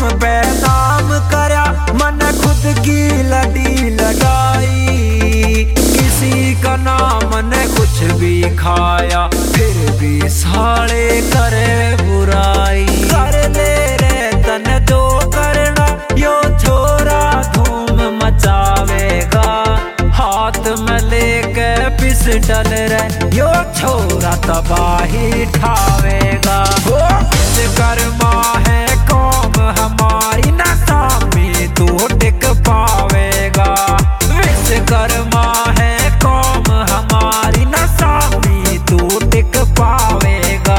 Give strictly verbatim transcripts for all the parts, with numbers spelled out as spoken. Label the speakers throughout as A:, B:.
A: पे नाम करया, मन खुद की लड़ी लगाई। किसी का नाम ने कुछ भी खाया, फिर भी साले करे बुराई। कर ले रे तन जो करना, यो छोरा धूम मचावेगा। हाथ में लेके पिस्टल रे, यो छोरा तबाही ठावेगा। वो विश्वकर्मा है कौम हमारी, ना सामी तू टिक पावेगा। विश्वकर्मा है कौम हमारी, ना सामी तू टिक पावेगा।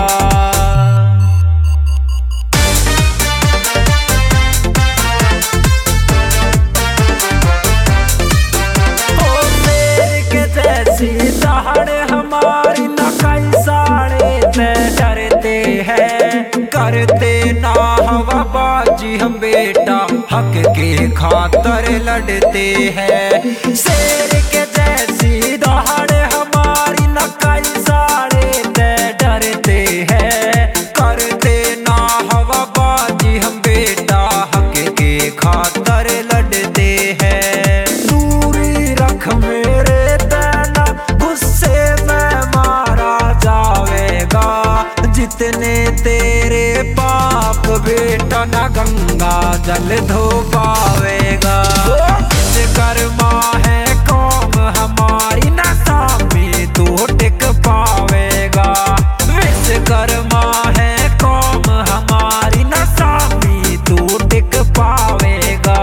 A: ओ शेर के जैसी दहाड़ हमारी, ना कई साड़े ते डरते हैं। करते ना हवाबाजी हम बेटा, हक के खातर लड़ते हैं। शेर के जैसी दहाड़ हमारी, ना कई साड़े ते डरते हैं। करते ना हवाबाजी हम बेटा, हक के खातर लड़ते हैं। दूरी रख मेरे तना, गुस्से में मारा जावेगा। जितने तेरे पाप बेटा, ना गंगा जल धो पावेगा। विश्वकर्मा है कौम हमारी, ना सामी तू टिक पावेगा। विश्वकर्मा है कौम हमारी, ना सामी तू टिक पावेगा।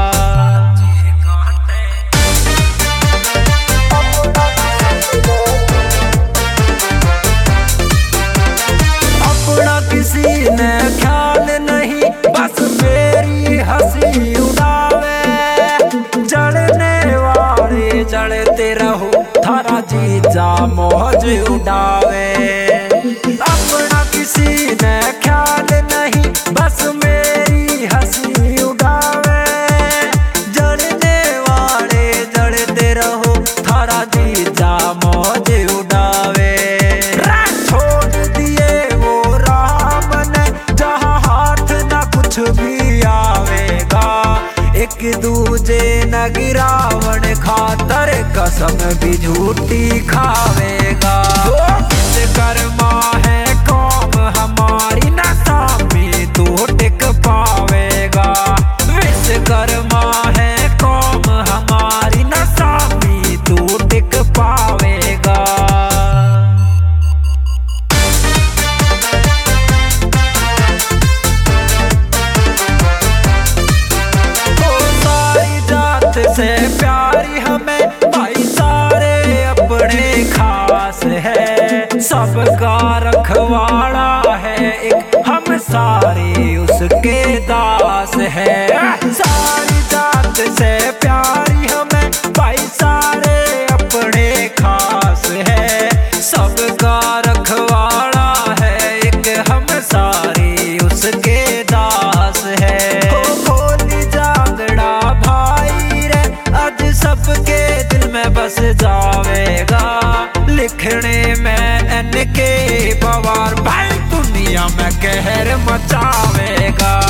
A: अपना किसी ने ख्याल नहीं, बस मेरी हंसी उड़ावे। जड़ने वाले जड़ते रहो, थारा जीजा मौज उड़ावे। अपना किसी ने ख्याल नहीं, बस मेरी हंसी उड़ावे। जड़ने वाले जड़ते रहो, थारा जीजा मौज उड़ावे। छोड़ दिए वो राम ने, जहाँ हाथ ना कुछ भी आवेगा। एक दूजे न गिरावण खातर, कसम भी झूठी खावेगा। विश्वकर्मा है कौम हमारी, ना सामी तू टिक पावेगा। विश्वकर्मा है कौम हमारी, ना सामी तू टिक पावेगा। से प्यारी हमें भाई सारे अपने खास है। सबका रखवाड़ा है एक, हम सारे उसके दास है। सारी जात से प्यारी हमें भाई सारे अपने खास है। सबका रखवाड़ा है एक, हम सारे उसके दास है। सबके दिल में बस जावेगा। लिखने में एन के पवार भाई दुनिया में कहर मचावेगा।